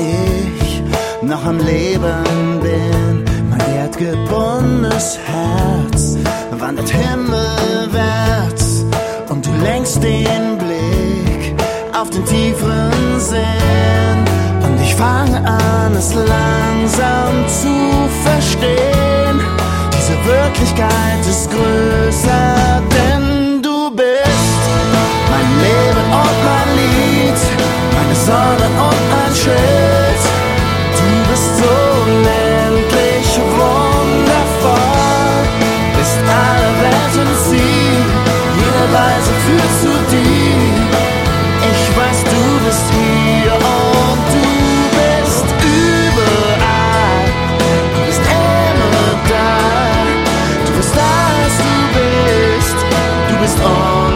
ich noch am Leben bin. Mein erdgebundenes Herz wandert himmelwärts und du lenkst den Blick auf den tieferen Sinn. Und ich fange an, es langsam zu verstehen. Diese Wirklichkeit ist größer, denn du bist mein Leben und mein Lied, meine Sonne und mein Schild. Du bist so unendlich wundervoll, bist alle Welt und Ziel, jede Reise führt zu dir. Ich weiß, du bist hier und du bist überall, du bist immer da, du bist da, als du bist